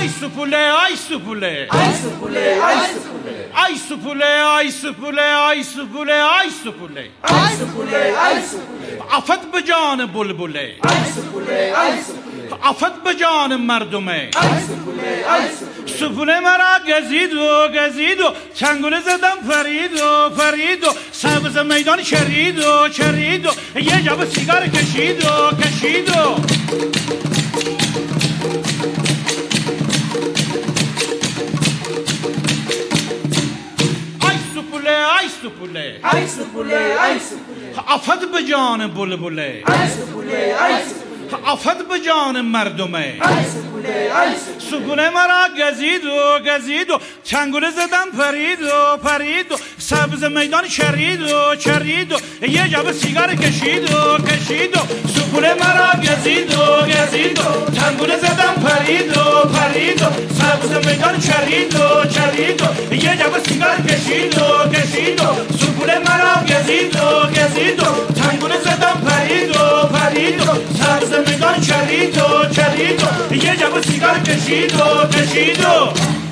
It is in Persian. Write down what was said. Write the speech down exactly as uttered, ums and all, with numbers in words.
آی سپوله آی سپوله آی سپوله آی سپوله آی سپوله آی سپوله آی سپوله آی سپوله آی سپوله آی سپوله آفت به جان بلبله آی سپوله آی سپوله آفت به جان مردمه آی سپوله آی سپوله سپوله مرا گزید و گزید و چنگوله زدم فرید و فرید و سبز میدان چرید و چرید و یه جب سیگار کشید و کشید و آی سپوله آی سپوله آی سپوله آی سپوله آفت به جان بلبله آی سپوله آی سپوله آفت به جان مردمه آی سپوله آی سپوله سپوله مرا گزید و گزید و چنگوله زدم پرید و پرید و سبز میدان چرید و چرید و یه جب سیگار کشید و کشید و سپوله مرا گزید و گزید و چنگوله زدم پرید و پرید و سبز میدان چرید و چرید و یه جب سیگار کشید و کشید و سپوله مرا گزید و گزید و چنگوله زدم پرید و پرید و سبز میدان چرید و چرید و یه جب سیگار کشید و کشید و